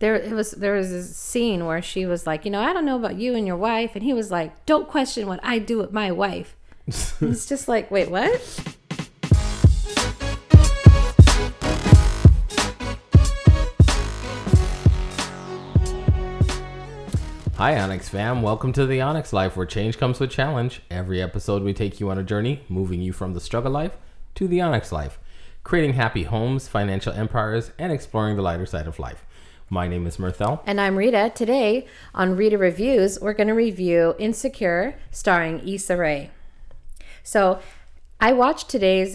there was this scene where she was like, I don't know about you and your wife, and he was like, don't question what I do with my wife. It's just like, wait, what? Hi Onyx fam, welcome to the Onyx Life, where change comes with challenge. Every episode we take you on a journey, moving you from the struggle life to the Onyx Life, creating happy homes, financial empires, and exploring the lighter side of life. My name is Myrthel. And I'm Rita. Today on Rita Reviews, we're going to review Insecure, starring Issa Rae. So I watched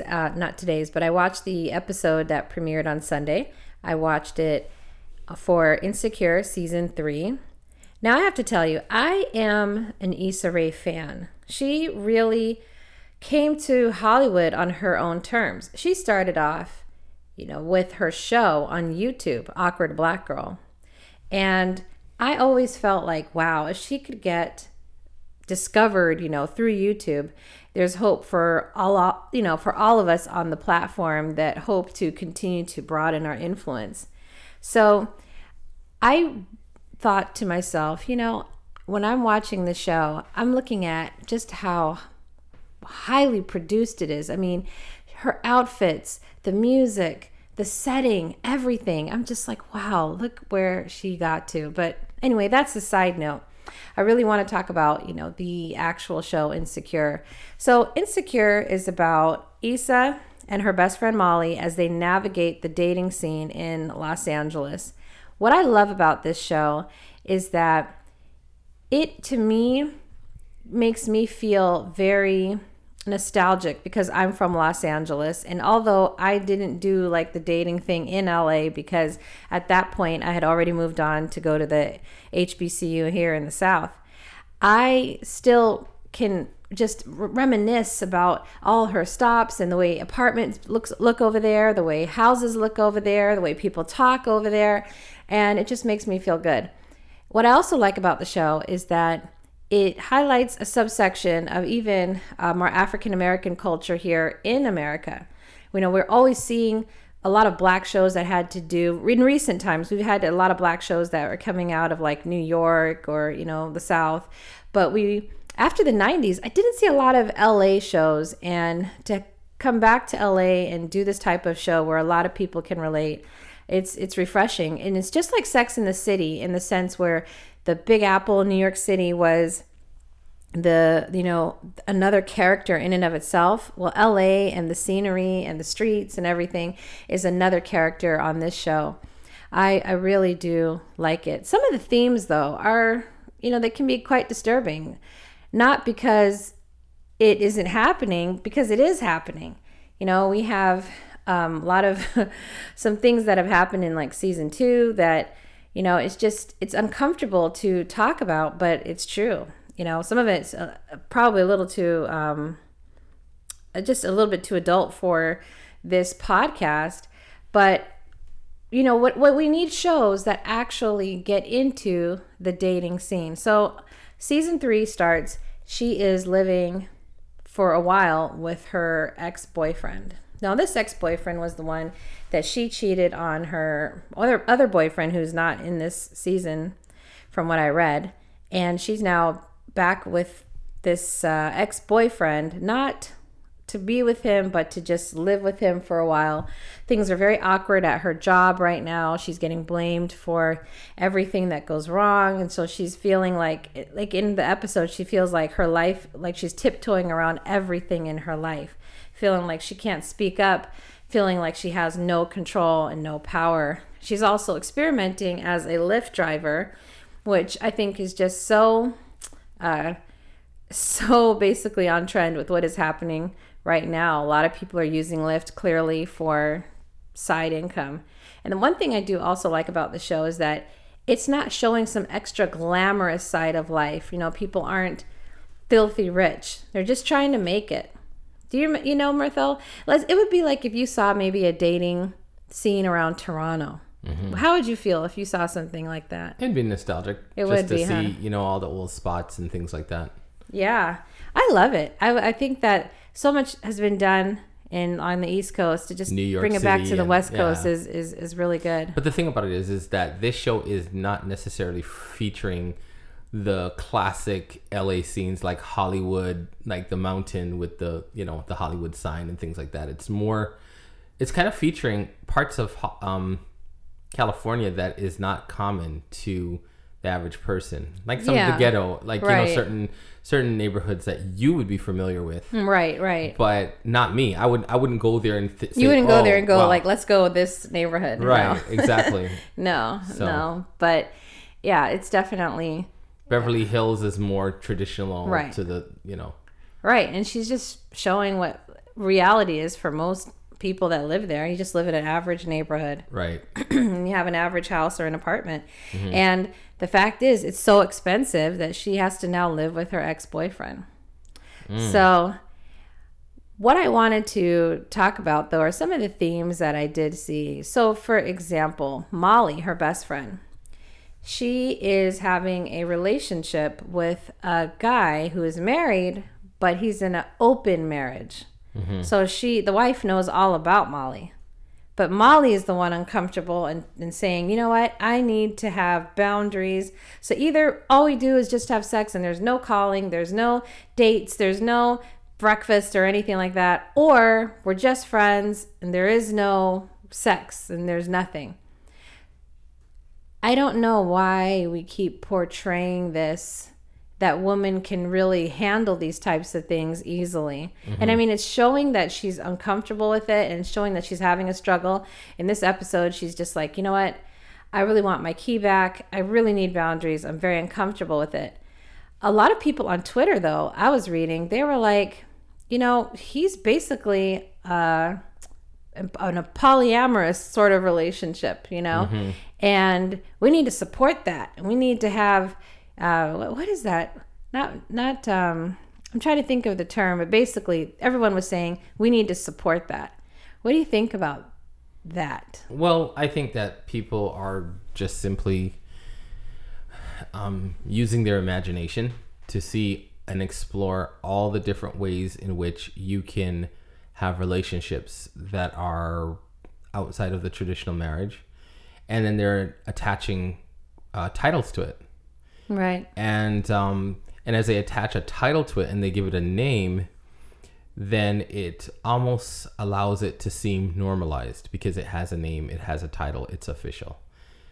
I watched the episode that premiered on Sunday. I watched it for Insecure Season 3. Now I have to tell you, I am an Issa Rae fan. She really came to Hollywood on her own terms. She started off, with her show on YouTube, Awkward Black Girl. And I always felt like, wow, if she could get discovered, through YouTube, there's hope for all of us on the platform that hope to continue to broaden our influence. So I thought to myself, when I'm watching the show, I'm looking at just how highly produced it is. I mean, her outfits, the music, the setting, everything. I'm just like, wow, look where she got to. But anyway, that's a side note. I really want to talk about, the actual show Insecure. So Insecure is about Issa and her best friend Molly as they navigate the dating scene in Los Angeles. What I love about this show is that it, to me, makes me feel very nostalgic because I'm from Los Angeles. And although I didn't do like the dating thing in LA, because at that point I had already moved on to go to the HBCU here in the South, I still can just reminisce about all her stops and the way apartments look over there, the way houses look over there, the way people talk over there, and it just makes me feel good. What I also like about the show is that it highlights a subsection of even more African American culture here in America. We're always seeing a lot of black shows that had to do, in recent times, we've had a lot of black shows that are coming out of like New York or, the South. But after the 90s, I didn't see a lot of LA shows, and to come back to LA and do this type of show where a lot of people can relate, it's refreshing. And it's just like Sex and the City in the sense where the Big Apple in New York City was another character in and of itself. Well, LA and the scenery and the streets and everything is another character on this show. I really do like it. Some of the themes though are, they can be quite disturbing. Not because it isn't happening, because it is happening. We have a lot of some things that have happened in like season 2 that, it's uncomfortable to talk about, but it's true. Some of it's probably a little too, just a little bit too adult for this podcast. But, what we need shows that actually get into the dating scene. So season 3 starts, she is living for a while with her ex-boyfriend. Now, this ex-boyfriend was the one that she cheated on her other boyfriend, who's not in this season from what I read. And she's now back with this ex-boyfriend, not to be with him, but to just live with him for a while. Things are very awkward at her job right now. She's getting blamed for everything that goes wrong. And so she's feeling like in the episode, she feels like her life, like she's tiptoeing around everything in her life, feeling like she can't speak up, feeling like she has no control and no power. She's also experimenting as a Lyft driver, which I think is just so basically on trend with what is happening right now. A lot of people are using Lyft clearly for side income. And the one thing I do also like about the show is that it's not showing some extra glamorous side of life. People aren't filthy rich. They're just trying to make it. Do you Myrthel? It would be like if you saw maybe a dating scene around Toronto. Mm-hmm. How would you feel if you saw something like that? It'd be nostalgic. It would be, just to see, all the old spots and things like that. Yeah, I love it. I think that so much has been done on the East Coast to just New York bring it back City to the and- West Coast yeah. is really good. But the thing about it is that this show is not necessarily featuring the classic LA scenes like Hollywood, like the mountain with the, you know, the Hollywood sign and things like that. It's kind of featuring parts of California that is not common to the average person, like some of the ghetto, like right. you know, certain neighborhoods that you would be familiar with, right, but not me. I wouldn't go there and say, you wouldn't go there and go wow. like, let's go this neighborhood, Right, no. exactly. no, but yeah, it's definitely Beverly Hills is more traditional right. to the, you know, right, and she's just showing what reality is for most people that live there. You just live in an average neighborhood, right. and you have an average house or an apartment, and the fact is it's so expensive that she has to now live with her ex-boyfriend. So what I wanted to talk about though are some of the themes that I did see. So for example, Molly, her best friend, she is having a relationship with a guy who is married, but he's in an open marriage. So the wife knows all about Molly, but Molly is the one uncomfortable and saying, you know what, I need to have boundaries. So either all we do is just have sex and there's no calling, there's no dates, there's no breakfast or anything like that, or we're just friends and there is no sex and there's nothing. I don't know why we keep portraying this, that women can really handle these types of things easily. And I mean, it's showing that she's uncomfortable with it and showing that she's having a struggle. In this episode, she's just like, you know what? I really want my key back. I really need boundaries. I'm very uncomfortable with it. A lot of people on Twitter, though, I was reading, they were like, you know, he's basically in a polyamorous sort of relationship, you know, and we need to support that. And we need to have, what is that? Not, I'm trying to think of the term, but basically everyone was saying we need to support that. What do you think about that? Well, I think that people are just simply using their imagination to see and explore all the different ways in which you can have relationships that are outside of the traditional marriage, and then they're attaching titles to it. Right. And as they attach a title to it and they give it a name, then it almost allows it to seem normalized because it has a name, it has a title, it's official.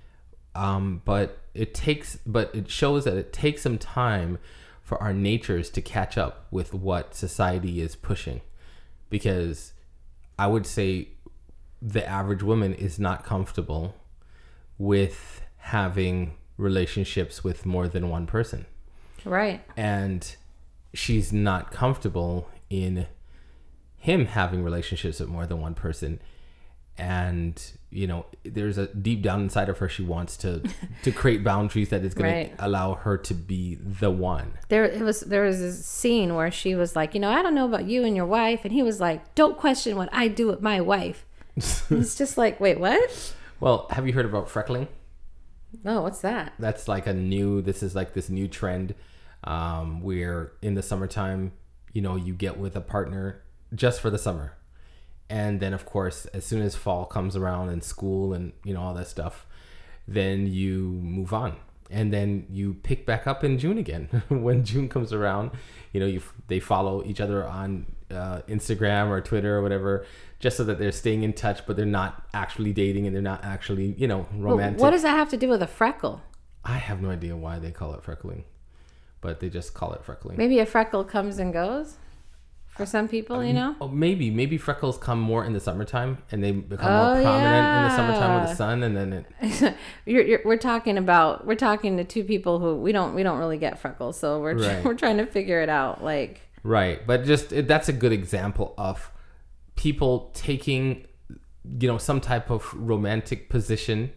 But it shows that it takes some time for our natures to catch up with what society is pushing, because I would say the average woman is not comfortable with having relationships with more than one person. Right. And she's not comfortable in him having relationships with more than one person. And, you know, there's a deep down inside of her, she wants to create boundaries that is going to allow her to be the one. There was this scene where she was like, you know, I don't know about you and your wife. And he was like, don't question what I do with my wife. It's just like, wait, what? Well, have you heard about freckling? Oh, what's that? That's like this new trend where in the summertime, you know, you get with a partner just for the summer. And then, of course, as soon as fall comes around and school and, you know, all that stuff, then you move on. And then you pick back up in June again. When June comes around, you know, they follow each other on Instagram or Twitter or whatever, just so that they're staying in touch, but they're not actually dating and they're not actually, you know, romantic. What does that have to do with a freckle? I have no idea why they call it freckling, but they just call it freckling. Maybe a freckle comes and goes for some people, you know? Oh, maybe freckles come more in the summertime and they become more prominent in the summertime with the sun, and then we're talking to two people who we don't really get freckles, so we're trying to figure it out, like. Right, but that's a good example of people taking, you know, some type of romantic position,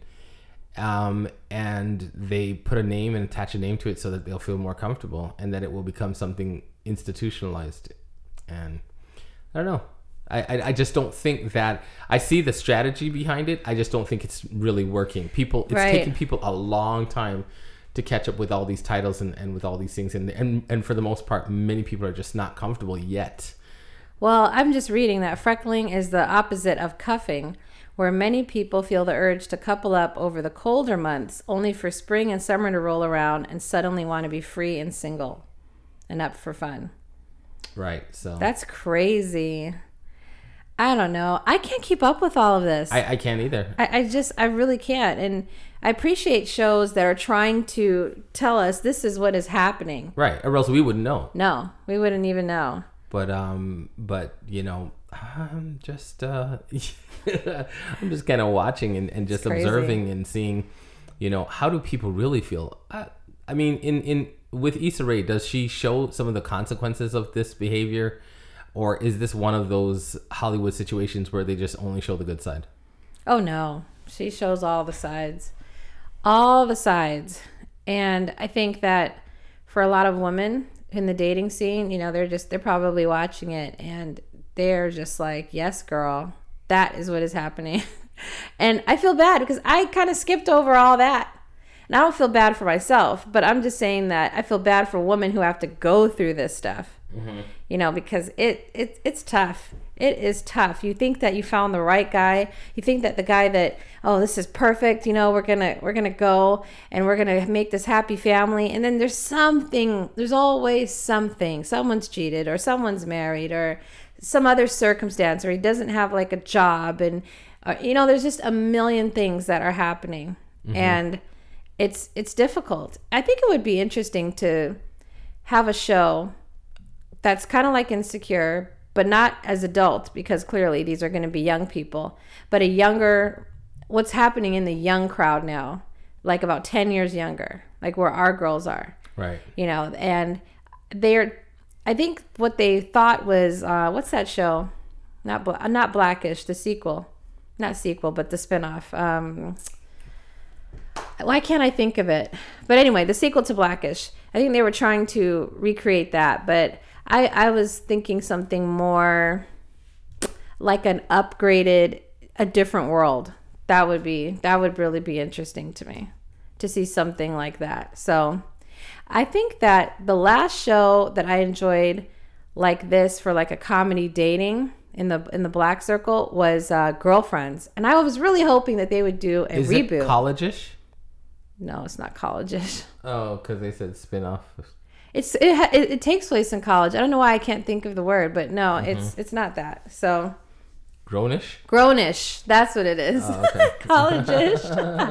and they put a name and attach a name to it so that they'll feel more comfortable, and that it will become something institutionalized. And I don't know. I just don't think that I see the strategy behind it. I just don't think it's really working. It's taking people a long time to catch up with all these titles and with all these things. And for the most part, many people are just not comfortable yet Well, I'm just reading that freckling is the opposite of cuffing, where many people feel the urge to couple up over the colder months, only for spring and summer to roll around and suddenly want to be free and single and up for fun. Right. So that's crazy. I don't know. I can't keep up with all of this. I can't either. I really can't. And I appreciate shows that are trying to tell us this is what is happening. Right. Or else we wouldn't know. No, we wouldn't even know. But you know, I'm just I'm just kind of watching and just observing and seeing, you know, how do people really feel? I mean, in with Issa Rae, does she show some of the consequences of this behavior? Or is this one of those Hollywood situations where they just only show the good side? Oh, no. She shows all the sides. All the sides. And I think that for a lot of women in the dating scene, you know, they're probably watching it and they're just like, yes, girl, that is what is happening. And I feel bad because I kind of skipped over all that. And I don't feel bad for myself, but I'm just saying that I feel bad for women who have to go through this stuff. Mm-hmm. You know, because it's tough. It is tough. You think that you found the right guy. You think that the guy that, oh, this is perfect. You know, we're gonna go and we're gonna make this happy family. And then there's always something. Someone's cheated or someone's married or some other circumstance, or he doesn't have like a job, and you know, there's just a million things that are happening, mm-hmm. and it's difficult. I think it would be interesting to have a show that's kind of like Insecure, but not as adults, because clearly these are going to be young people, but what's happening in the young crowd now, like about 10 years younger, like where our girls are. Right. You know, and I think what they thought was, what's that show? Not Blackish, the sequel. Not sequel, but the spinoff. Why can't I think of it? But anyway, the sequel to Blackish. I think they were trying to recreate that, but I was thinking something more like an upgraded, a different world. That would really be interesting to me to see something like that. So I think that the last show that I enjoyed like this for like a comedy dating in the Black Circle was Girlfriends, and I was really hoping that they would do a reboot. Is it college-ish? No, it's not college-ish. Oh, because they said spin-off. It takes place in college. I don't know why I can't think of the word, but no, mm-hmm. it's not that. So Grownish. That's what it is. Oh, okay. College-ish.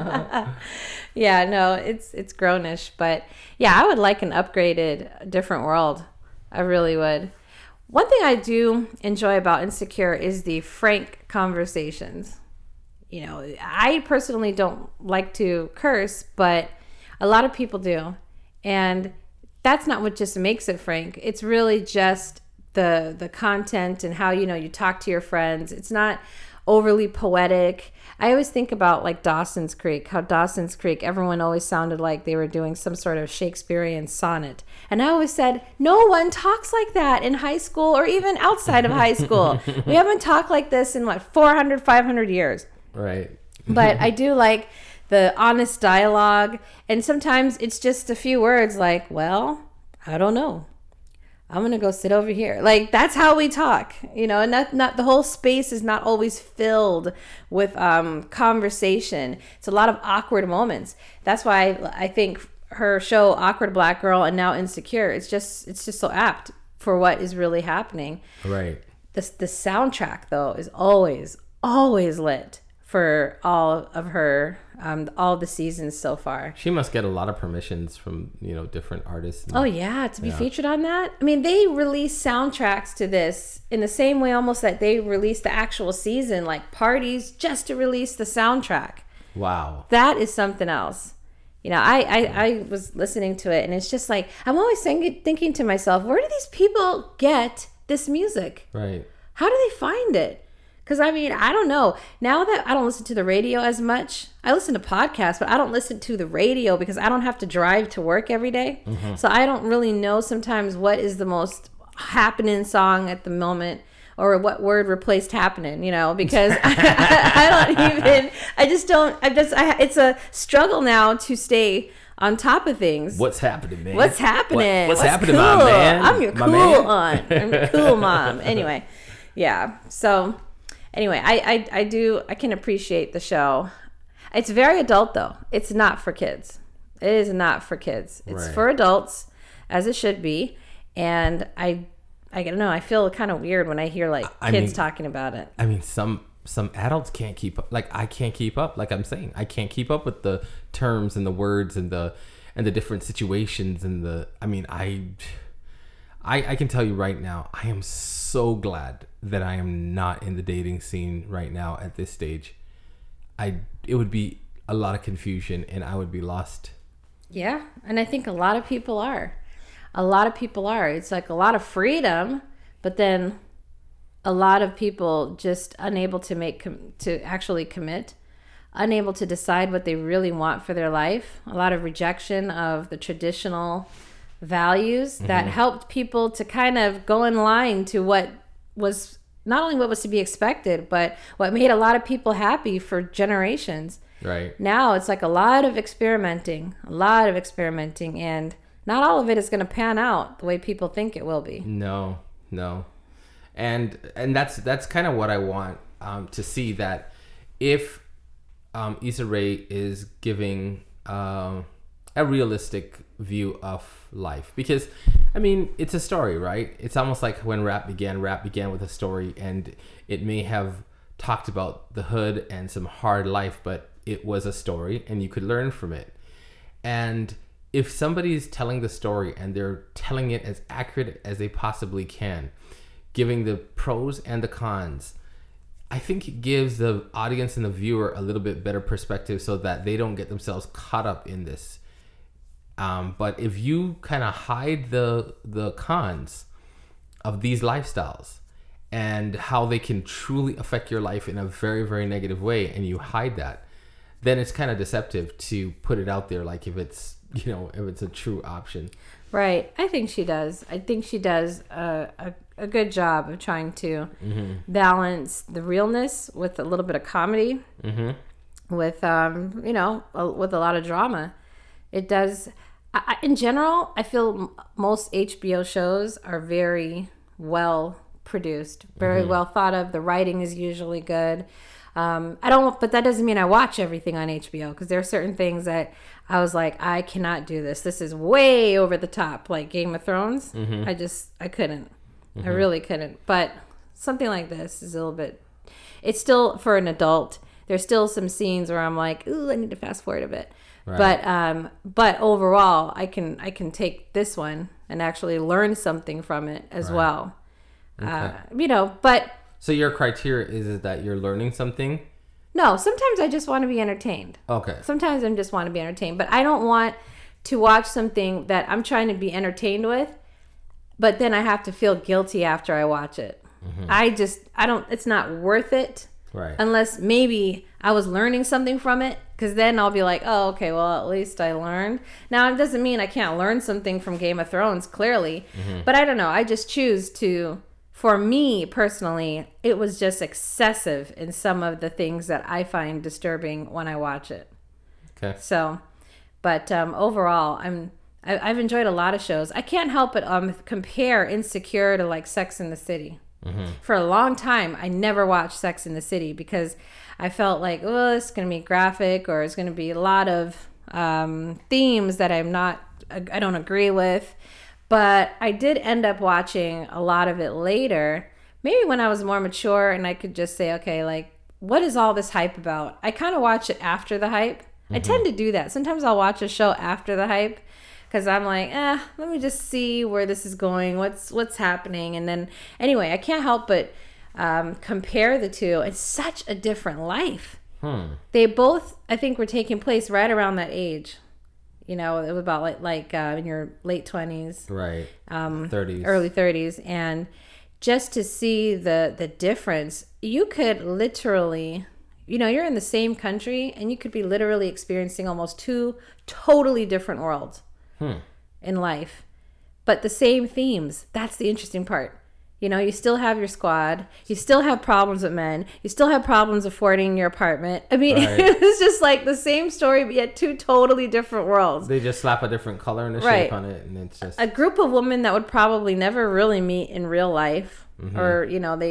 Yeah, no, it's Grownish, but yeah, I would like an upgraded, different world. I really would. One thing I do enjoy about Insecure is the frank conversations. You know, I personally don't like to curse, but a lot of people do. And that's not what just makes it frank. It's really just the content and how, you know, you talk to your friends. It's not overly poetic. I always think about like Dawson's Creek, how Dawson's Creek, everyone always sounded like they were doing some sort of Shakespearean sonnet. And I always said, no one talks like that in high school or even outside of high school. We haven't talked like this in 400, 500 years. Right. But I do like the honest dialogue. And sometimes it's just a few words like, well, I don't know. I'm going to go sit over here. Like, that's how we talk, you know, and not the whole space is not always filled with conversation. It's a lot of awkward moments. That's why I think her show, Awkward Black Girl, and now Insecure, it's just so apt for what is really happening. Right. The soundtrack, though, is always lit for all of her, all the seasons so far. She must get a lot of permissions from, you know, different artists. Oh, yeah, to be featured on that. I mean, they release soundtracks to this in the same way almost that they release the actual season, like parties, just to release the soundtrack. Wow. That is something else. You know, I was listening to it, and it's just like, I'm always thinking to myself, where do these people get this music? Right. How do they find it? Because, I mean, I don't know. Now that I don't listen to the radio as much, I listen to podcasts, but I don't listen to the radio because I don't have to drive to work every day. Mm-hmm. So I don't really know sometimes what is the most happening song at the moment or what word replaced happening, you know, because it's a struggle now to stay on top of things. What's happening, man? What's happening? What's happening, cool? my man? I'm your My cool man? aunt. I'm your cool mom. Anyway, yeah. So anyway, I can appreciate the show. It's very adult though. It's not for kids. It is not for kids. It's Right. for adults, as it should be. And I don't know. I feel kind of weird when I hear like kids talking about it. I mean, some adults can't keep up. Like I can't keep up. Like I'm saying, I can't keep up with the terms and the words and the different situations and the. I mean, I can tell you right now, I am so glad that I am not in the dating scene right now at this stage. It would be a lot of confusion and I would be lost. Yeah, and I think a lot of people are. A lot of people are. It's like a lot of freedom, but then a lot of people just unable to actually commit, unable to decide what they really want for their life. A lot of rejection of the traditional values that helped people to kind of go in line to what was not only what was to be expected, but what made a lot of people happy for generations. Right. Now it's like a lot of experimenting, and not all of it is going to pan out the way people think it will be. No. And that's kind of what I want to see, that if Issa Rae is giving a realistic view of life, because I mean it's a story, right? It's almost like when rap began with a story, and it may have talked about the hood and some hard life, but it was a story and you could learn from it. And if somebody's telling the story and they're telling it as accurate as they possibly can, giving the pros and the cons, I think it gives the audience and the viewer a little bit better perspective so that they don't get themselves caught up in this. But if you kind of hide the cons of these lifestyles and how they can truly affect your life in a very, very negative way, and you hide that, then it's kind of deceptive to put it out there, like if it's a true option. Right. I think she does. I think she does a good job of trying to balance the realness with a little bit of comedy, with with a lot of drama. It does. In general, I feel most HBO shows are very well produced, very well thought of. The writing is usually good. But that doesn't mean I watch everything on HBO, because there are certain things that I was like, I cannot do this. This is way over the top, like Game of Thrones. I couldn't. I really couldn't. But something like this is a little bit, it's still for an adult. There's still some scenes where I'm like, ooh, I need to fast forward a bit. Right. But overall, I can take this one and actually learn something from it as well. Okay. But so your criteria is that you're learning something? No, sometimes I just want to be entertained. Okay. Sometimes I just want to be entertained, but I don't want to watch something that I'm trying to be entertained with, but then I have to feel guilty after I watch it. It's not worth it. Right. Unless maybe I was learning something from it, because then I'll be like, oh, okay, well, at least I learned. Now, it doesn't mean I can't learn something from Game of Thrones, clearly, but I don't know. I just choose to. For me personally, it was just excessive in some of the things that I find disturbing when I watch it. Okay. So, but overall, I've enjoyed a lot of shows. I can't help but compare Insecure to like Sex and the City. For a long time, I never watched Sex and the City because I felt like, oh, it's going to be graphic, or it's going to be a lot of themes that I don't agree with. But I did end up watching a lot of it later, maybe when I was more mature and I could just say, okay, like, what is all this hype about? I kind of watch it after the hype. I tend to do that. Sometimes I'll watch a show after the hype because I'm like, let me just see where this is going, what's happening. And then, anyway, I can't help but compare the two. It's such a different life. They both, I think, were taking place right around that age. It was about like in your late 20s, right? 30s, early 30s, and just to see the difference, you could literally, you're in the same country, and you could be literally experiencing almost two totally different worlds in life, but the same themes. That's the interesting part. You know, you still have your squad. You still have problems with men. You still have problems affording your apartment. I mean, Right. it was just like the same story, but yet two totally different worlds. They just slap a different color and a Right. shape on it, and it's just A group of women that would probably never really meet in real life, or you know,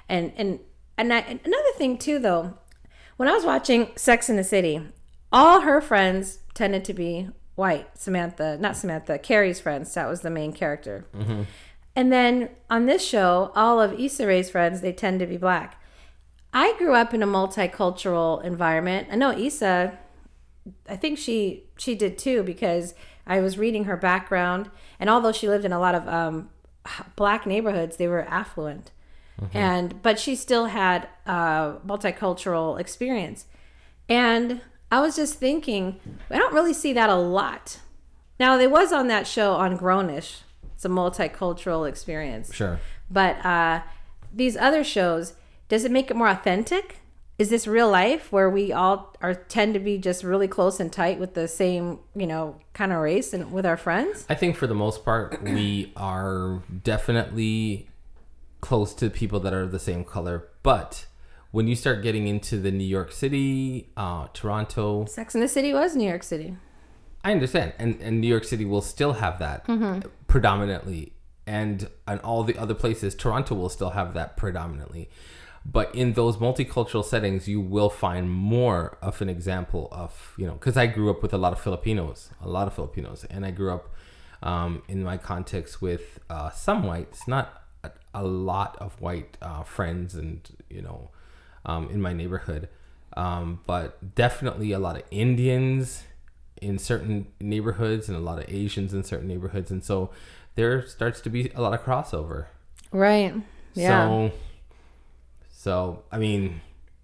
another thing too, though, when I was watching Sex in the City, all her friends tended to be white. Carrie's friends. That was the main character. And then on this show, all of Issa Rae's friends, they tend to be black. I grew up in a multicultural environment. I know Issa, I think she did too, because I was reading her background. And although she lived in a lot of black neighborhoods, they were affluent. But she still had a multicultural experience. And I was just thinking, I don't really see that a lot. Now, there was on that show on Grownish. It's a multicultural experience. sure. But these other shows, does it make it more authentic? Is this real life where we all tend to be just really close and tight with the same, you know, kind of race and with our friends? I think for the most part, we are definitely close to people that are the same color. But when you start getting into the New York City, Toronto, Sex in the City was New York City. I understand. And New York City will still have that predominantly. And all the other places, Toronto will still have that predominantly. But in those multicultural settings, you will find more of an example of, you know, because I grew up with a lot of Filipinos. And I grew up in my context with some whites, not a lot of white friends and, you know, in my neighborhood. But definitely a lot of Indians in certain neighborhoods and a lot of Asians in certain neighborhoods. And so there starts to be a lot of crossover. Right. Yeah. So I mean,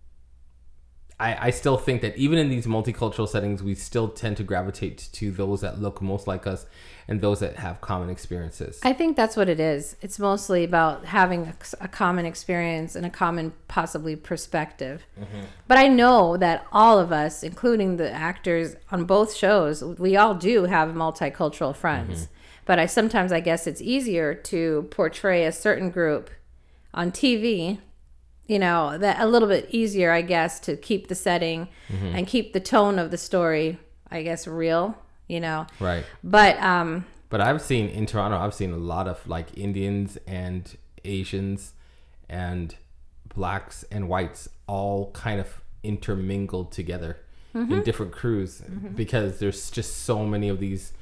I still think that even in these multicultural settings, we still tend to gravitate to those that look most like us and those that have common experiences. I think that's what it is. It's mostly about having a common experience and a common, possibly, perspective. But I know that all of us, including the actors on both shows, we all do have multicultural friends. But sometimes I guess it's easier to portray a certain group on TV, you know, that a little bit easier, I guess, to keep the setting and keep the tone of the story, I guess, real, you know. Right. But I've seen in Toronto, I've seen a lot of like Indians and Asians and blacks and whites all kind of intermingled together in different crews because there's just so many of these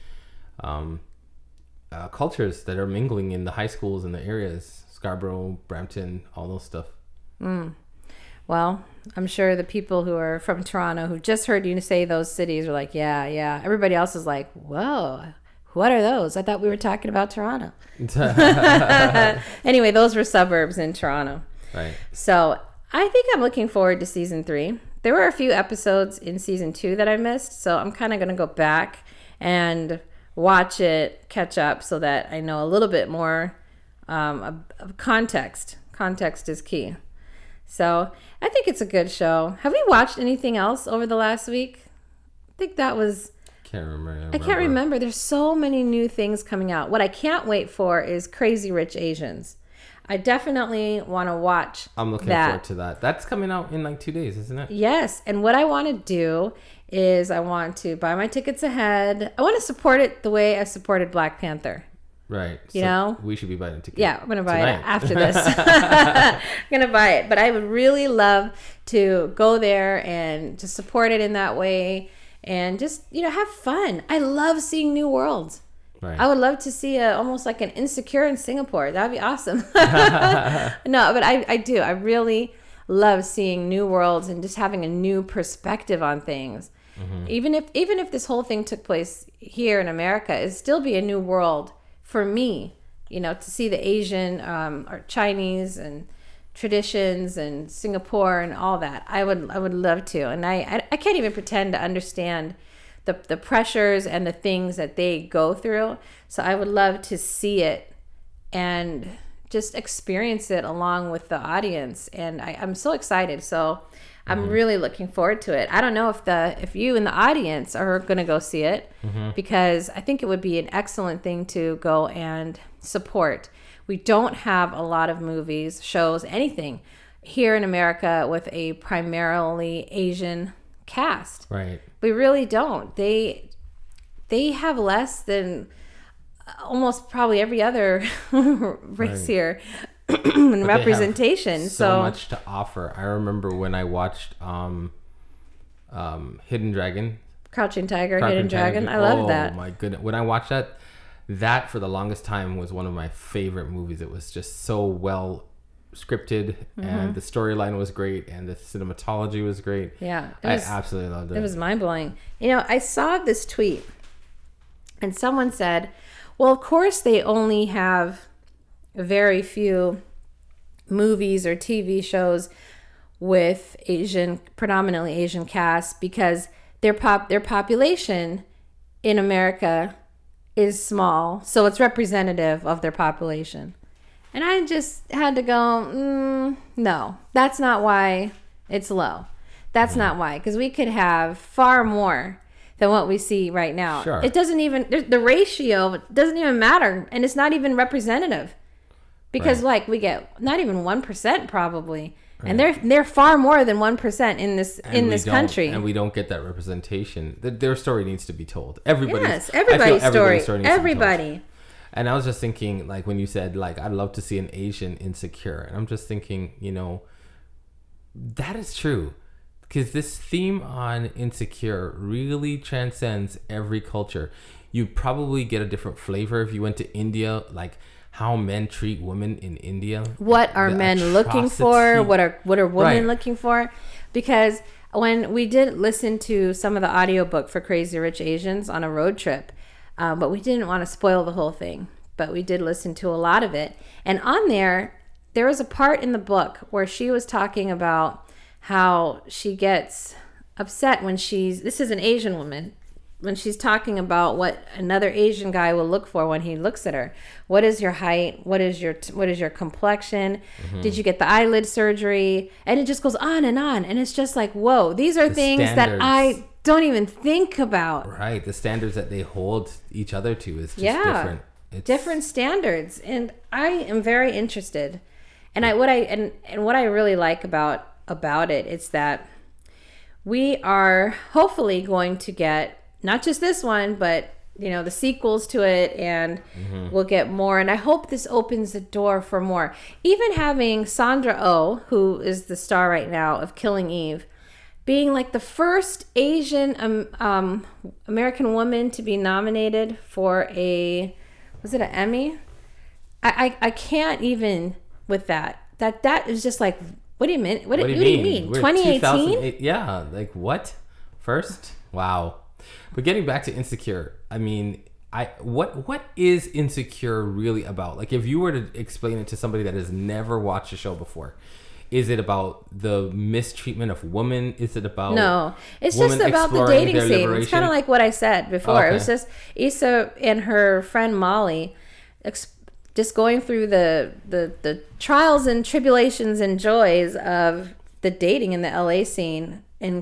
cultures that are mingling in the high schools in the areas, Scarborough, Brampton, all those stuff. Well, I'm sure the people who are from Toronto who just heard you say those cities are like, yeah. Everybody else is like, whoa, what are those? I thought we were talking about Toronto. Anyway, those were suburbs in Toronto. Right. So I think I'm looking forward to season 3. There were a few episodes in season 2 that I missed, so I'm kind of going to go back and watch it, catch up, so that I know a little bit more of context. Context is key. So I think it's a good show. Have we watched anything else over the last week? I think that was... I can't remember. There's so many new things coming out. What I can't wait for is Crazy Rich Asians. I definitely want to watch that. I'm looking forward to that. That's coming out in like 2 days, isn't it? Yes. And what I want to do is I want to buy my tickets ahead. I want to support it the way I supported Black Panther. Right. You know? We should be buying a ticket. Yeah, I'm going to buy it after this. I'm going to buy it. But I would really love to go there and to support it in that way and just, you know, have fun. I love seeing new worlds. Right. I would love to see almost like an Insecure in Singapore. That would be awesome. No, but I do. I really love seeing new worlds and just having a new perspective on things. Even if this whole thing took place here in America, it'd still be a new world for me, you know, to see the Asian or Chinese and traditions and Singapore and all that. I would love to. And I can't even pretend to understand the pressures and the things that they go through. So I would love to see it and just experience it along with the audience. And I'm so excited. So I'm really looking forward to it. I don't know if you in the audience are going to go see it because I think it would be an excellent thing to go and support. We don't have a lot of movies, shows, anything here in America with a primarily Asian cast. Right. We really don't. They have less than almost probably every other race here in representation. So much to offer. I remember when I watched Hidden Dragon. Crouching Tiger, Hidden Dragon. I love that. Oh my goodness. When I watched that for the longest time was one of my favorite movies. It was just so well scripted, and the storyline was great, and the cinematology was great. Yeah. I absolutely loved it. It was mind-blowing. I saw this tweet, and someone said, well, of course they only have very few movies or TV shows with predominantly Asian casts, because their population in America is small, so it's representative of their population. And I just had to go, no, that's not why it's low. That's not why, because we could have far more than what we see right now. Sure. It doesn't even, the ratio doesn't even matter, and it's not even representative, because we get not even 1% probably. Right. And they're far more than 1% in this country, and we don't get that representation. Their story needs to be told. Everybody's story. Everybody. And I was just thinking, like, when you said, like, I'd love to see an Asian Insecure, and I'm just thinking, that is true, because this theme on Insecure really transcends every culture. You probably get a different flavor if you went to India, like how men treat women in India. What are men looking for? What are women looking for? Because when we did listen to some of the audiobook for Crazy Rich Asians on a road trip, but we didn't want to spoil the whole thing, but we did listen to a lot of it. And on there was a part in the book where she was talking about how she gets upset when this is an Asian woman, when she's talking about what another Asian guy will look for when he looks at her. What is your height? What is your complexion? Did you get the eyelid surgery? And it just goes on. And it's just like, whoa, these are things that I don't even think about. Right. The standards that they hold each other to is just different. It's different standards. And I am very interested. And what I really like about it is that we are hopefully going to get not just this one, but the sequels to it, and we'll get more. And I hope this opens the door for more. Even having Sandra Oh, who is the star right now of Killing Eve, being like the first Asian American woman to be nominated for was it an Emmy? I can't even with that. That is just like, what do you mean? What do you mean? 2018? Yeah, like what? First? Wow. But getting back to Insecure, I mean, what is Insecure really about? Like, if you were to explain it to somebody that has never watched a show before, is it about the mistreatment of women? Is it about it's just about the dating scene. It's kind of like what I said before. Okay. It was just Issa and her friend Molly just going through the trials and tribulations and joys of the dating in the LA scene in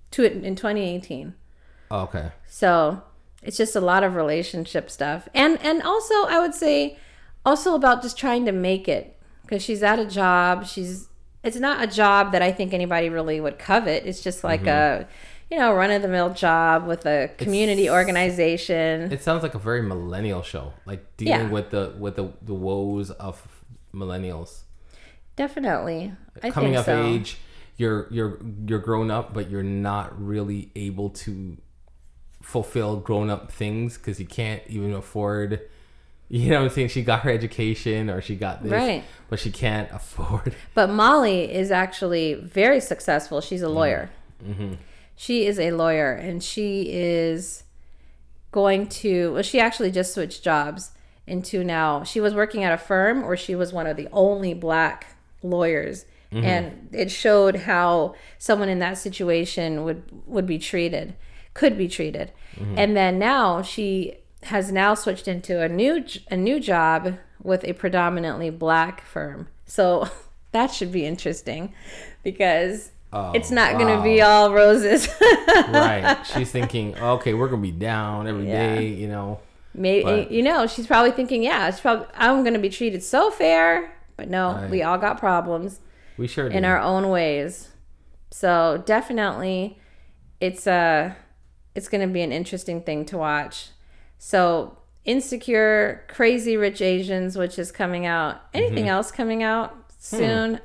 2018. Oh, okay. So it's just a lot of relationship stuff. And also, I would say, also about just trying to make it. Because she's at a job. It's not a job that I think anybody really would covet. It's just like a, run-of-the-mill job with a community organization. It sounds like a very millennial show. Like dealing with the woes of millennials. Definitely. Coming of age, you're grown up, but you're not really able to fulfill grown-up things because you can't even afford, what I'm saying, she got her education or she got this, right, but she can't afford. But Molly is actually very successful. She's a lawyer. She is a lawyer, and she is going to, she actually just switched jobs into now, she was working at a firm where she was one of the only black lawyers. And it showed how someone in that situation would be treated, could be treated. And then now she has now switched into a new job with a predominantly black firm. So that should be interesting because it's not going to be all roses. Right. She's thinking, okay, we're going to be down every day, Maybe, But- she's probably thinking, yeah, I'm going to be treated so fair. But no, Right. we all got problems We sure do. in our own ways. So definitely it's going to be an interesting thing to watch. So Insecure, Crazy Rich Asians, which is coming out. Anything else coming out soon?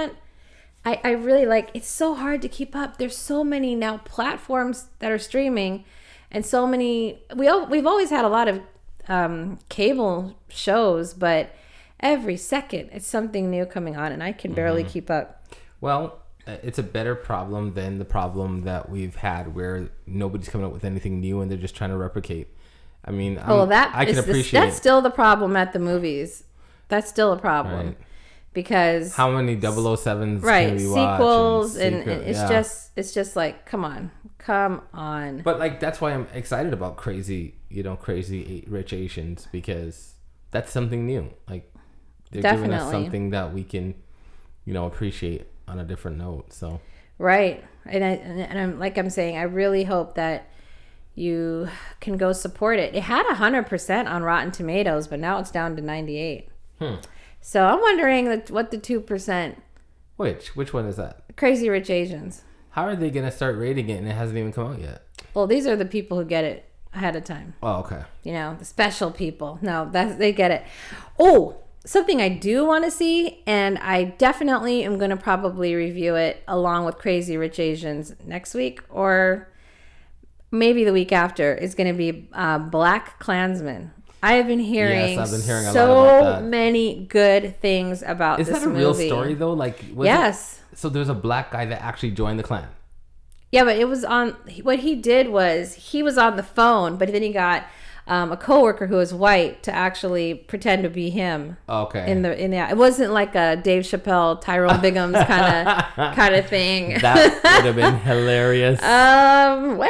I really it's so hard to keep up. There's so many now platforms that are streaming, and so many. We've always had a lot of cable shows, but every second it's something new coming on, and I can barely keep up. Well, it's a better problem than the problem that we've had where nobody's coming up with anything new and they're just trying to replicate. I mean, I can appreciate that's still the problem at the movies. That's still a problem. Right. Because how many 007s right can we sequels watch and it's just like come on. But that's why I'm excited about Crazy Rich Asians, because that's something new. Like they're giving us something that we can appreciate on a different note. So right, and I'm like I'm saying, I really hope that you can go support it. It had 100% on Rotten Tomatoes, but now it's down to 98. So I'm wondering what the 2%. Which one is that? Crazy Rich Asians. How are they going to start rating it and it hasn't even come out yet? Well, these are the people who get it ahead of time. Oh, okay. The special people. No, they get it. Oh, something I do want to see, and I definitely am going to probably review it along with Crazy Rich Asians next week or maybe the week after, is going to be Black Klansman. I have been hearing, I've been hearing a lot so about that. many good things about this movie. Is that a real story, though? Yes. So there's a black guy that actually joined the Klan. Yeah, but it was what he did was he was on the phone, but then he got a coworker who was white to actually pretend to be him. Okay. It wasn't like a Dave Chappelle, Tyrone Biggums kind of thing. That would have been hilarious. Well,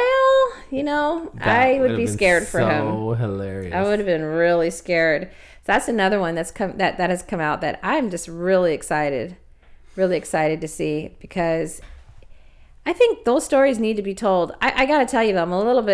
I would be scared for him. So hilarious. I would have been really scared. So that's another one that has come out that I'm just really excited to see, because I think those stories need to be told. I got to tell you though, I'm a little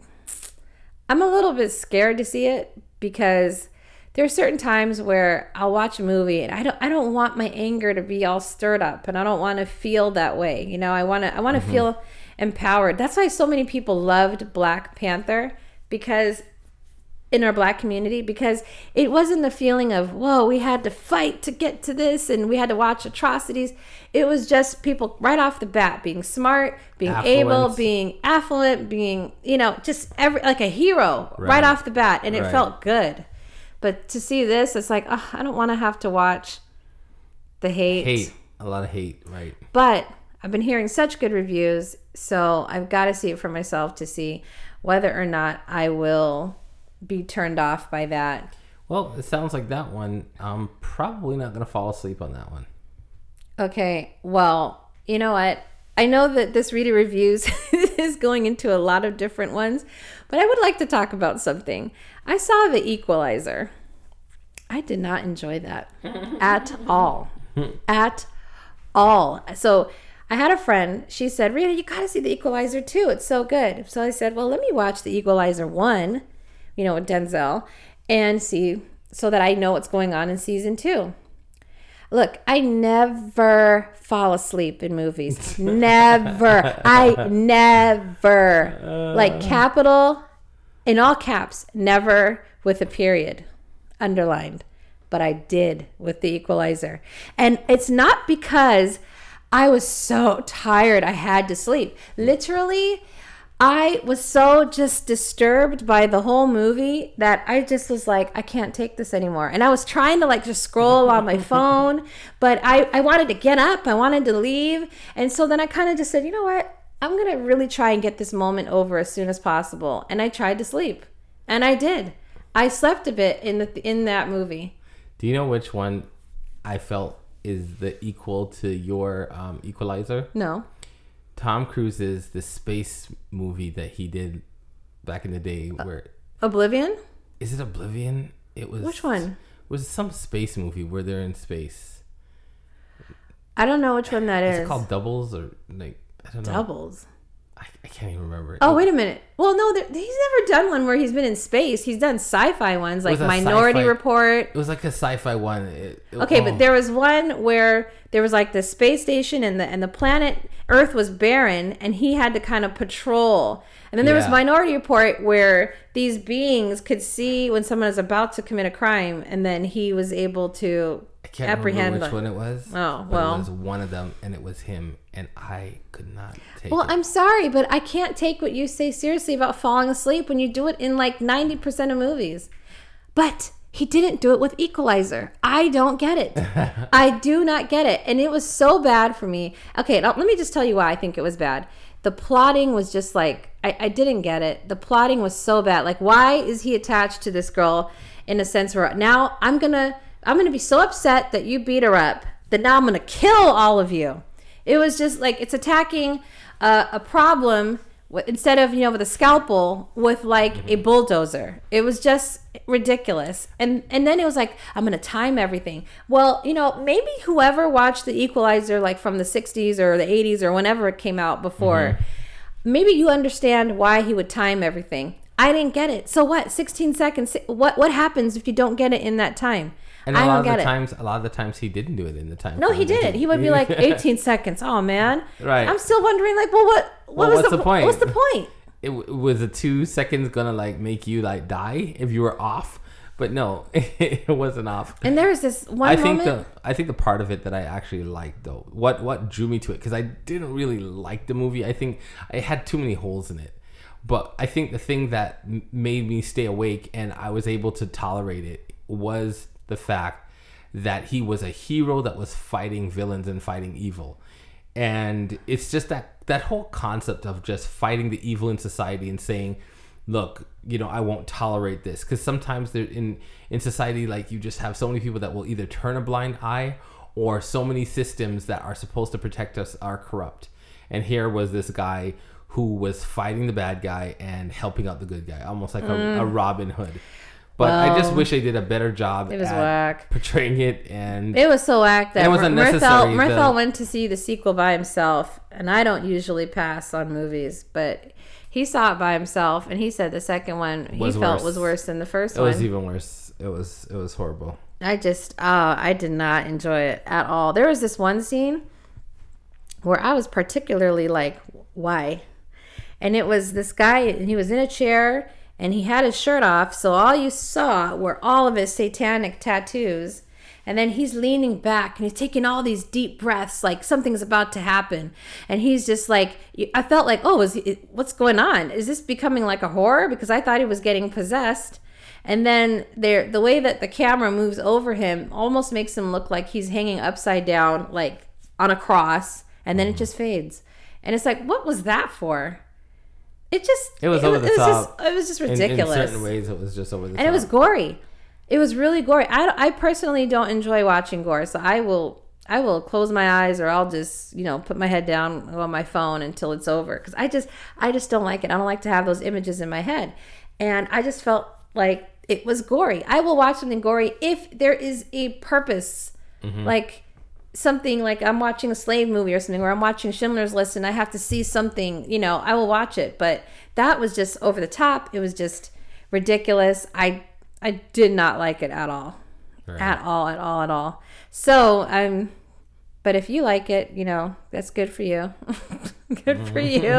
bit scared to see it, because there are certain times where I'll watch a movie and I don't want my anger to be all stirred up, and I don't want to feel that way. I want to feel empowered. That's why so many people loved Black Panther, because in our Black community, because it wasn't the feeling of, whoa, we had to fight to get to this and we had to watch atrocities. It was just people right off the bat being smart, being able, being affluent, being, just like a hero right off the bat. And it felt good. But to see this, it's like, I don't want to have to watch the hate. A lot of hate, right. But I've been hearing such good reviews, so I've got to see it for myself to see whether or not I will be turned off by that. Well, it sounds like that one. I'm probably not going to fall asleep on that one. Okay, well, you know what? I know that this Reader Reviews is going into a lot of different ones, but I would like to talk about something. I saw The Equalizer. I did not enjoy that at all. At all. So I had a friend, she said, Rita, you got to see The Equalizer 2. It's so good. So I said, well, let me watch The Equalizer 1, with Denzel, and see, so that I know what's going on in season 2. Look, I never fall asleep in movies. Never. I never. Like capital, in all caps, never with a period underlined. But I did with The Equalizer. And it's not because I was so tired I had to sleep. Literally, I was so just disturbed by the whole movie that I just was like, I can't take this anymore. And I was trying to just scroll on my phone, but I wanted to get up. I wanted to leave. And so then I kind of just said, you know what? I'm going to really try and get this moment over as soon as possible. And I tried to sleep. And I did. I slept a bit in that movie. Do you know which one I felt is the equal to your Equalizer? No. Tom Cruise's the space movie that he did back in the day, where Oblivion? Is it Oblivion? It was. Which one? It was some space movie where they're in space. I don't know which one that is. Is it called Doubles or I don't know. Doubles. I can't even remember. Oh, wait a minute. Well, no, he's never done one where he's been in space. He's done sci-fi ones like Minority Report. It was like a sci-fi one. But there was one where there was like the space station and the planet Earth was barren, and he had to kind of patrol. And then there was Minority Report where these beings could see when someone is about to commit a crime, and then he was able to apprehend remember which one it was. Oh, well. It was one of them, and it was him, and I could not take it. Well, I'm sorry, but I can't take what you say seriously about falling asleep when you do it in like 90% of movies. But he didn't do it with Equalizer. I don't get it. I do not get it. And it was so bad for me. Okay, let me just tell you why I think it was bad. The plotting was just like, I didn't get it. The plotting was so bad. Like, why is he attached to this girl in a sense where now I'm gonna be so upset that you beat her up that now I'm gonna kill all of you. It was just like it's attacking a problem instead of with a scalpel with like a bulldozer. It was just ridiculous. And then it was like I'm gonna time everything. Well, maybe whoever watched The Equalizer like from the 60s or the 80s or whenever it came out before, maybe you understand why he would time everything. I didn't get it. So what? 16 seconds. What happens if you don't get it in that time? And a lot of the times he didn't do it in the time. No, he did. He would be like 18 seconds. Oh man. Right. I'm still wondering like, well, what's the point? What's the point? Was the 2 seconds gonna like make you like die if you were off? But no, it wasn't off. And there was this one moment. I think the part of it that I actually liked though, what drew me to it, because I didn't really like the movie. I think it had too many holes in it. But I think the thing that made me stay awake and I was able to tolerate it was the fact that he was a hero that was fighting villains and fighting evil. And it's just that whole concept of just fighting the evil in society and saying, look, I won't tolerate this. Because sometimes in society, like, you just have so many people that will either turn a blind eye, or so many systems that are supposed to protect us are corrupt. And here was this guy who was fighting the bad guy and helping out the good guy, almost like a Robin Hood. But I just wish they did a better job at portraying it. And it was so whack that it was unnecessary. Mirthel went to see the sequel by himself, and I don't usually pass on movies, but he saw it by himself, and he said the second one he felt was worse than the first one. It was even worse. It was horrible. I did not enjoy it at all. There was this one scene where I was particularly like, why? And it was this guy, and he was in a chair, and he had his shirt off, so all you saw were all of his satanic tattoos. And then he's leaning back, and he's taking all these deep breaths, like something's about to happen. And he's just like, I felt like, what's going on? Is this becoming like a horror? Because I thought he was getting possessed. And then the way that the camera moves over him almost makes him look like he's hanging upside down, like on a cross. And then it just fades. And it's like, what was that for? It was over the top. It was just ridiculous. In certain ways, it was just over the top. And it was gory. It was really gory. I personally don't enjoy watching gore, so I will close my eyes, or I'll just put my head down on my phone until it's over, because I just don't like it. I don't like to have those images in my head, and I just felt like it was gory. I will watch something gory if there is a purpose, like something like I'm watching a slave movie or something, or I'm watching Schindler's List and I have to see something, I will watch it. But that was just over the top. It was just ridiculous. I did not like it at all. Right. At all. So, but if you like it, that's good for you. Good for you.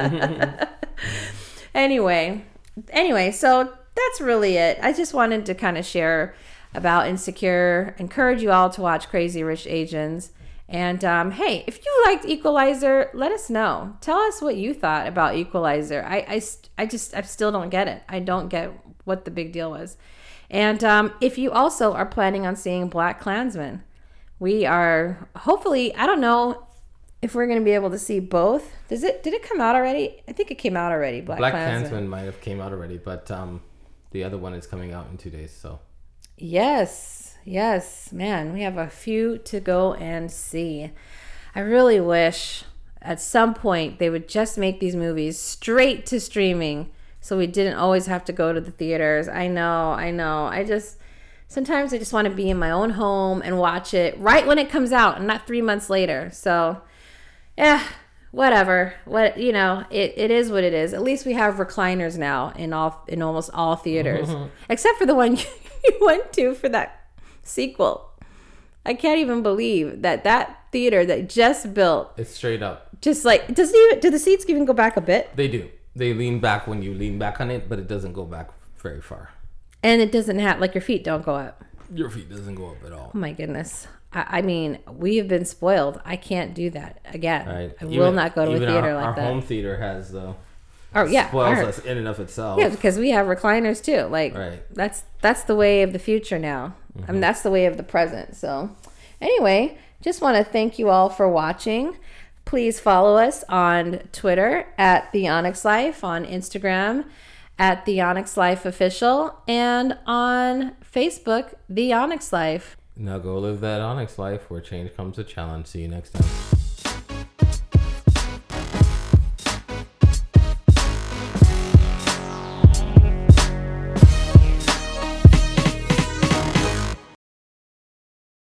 Anyway, so that's really it. I just wanted to kind of share about Insecure, encourage you all to watch Crazy Rich Asians. And hey, if you liked Equalizer, let us know. Tell us what you thought about Equalizer. I still don't get it. I don't get what the big deal was. And if you also are planning on seeing BlacKkKlansman, we are hopefully, I don't know if we're going to be able to see both. Did it come out already? I think it came out already. BlacKkKlansman might have came out already, but the other one is coming out in 2 days. So yes, man, we have a few to go and see. I really wish at some point they would just make these movies straight to streaming, so we didn't always have to go to the theaters. I know. Sometimes I just want to be in my own home and watch it right when it comes out and not 3 months later. So, yeah, whatever. What it is what it is. At least we have recliners now in almost all theaters, except for the one you went to for that sequel. I can't even believe that theater that just built. It's straight up. Just like do the seats even go back a bit? They do. They lean back when you lean back on it, but it doesn't go back very far. And it doesn't have your feet don't go up. Your feet doesn't go up at all. Oh my goodness. I mean, we have been spoiled. I can't do that again. Right. I will not go to a theater like that. Our home theater has the. Oh yeah, spoils us in and of itself. Yeah, because we have recliners too. Like that's the way of the future now. I mean, that's the way of the present. So, anyway, just want to thank you all for watching. Please follow us on Twitter at The Onyx Life, on Instagram at The Onyx Life Official, and on Facebook, The Onyx Life. Now go live that Onyx life where change comes a challenge. See you next time.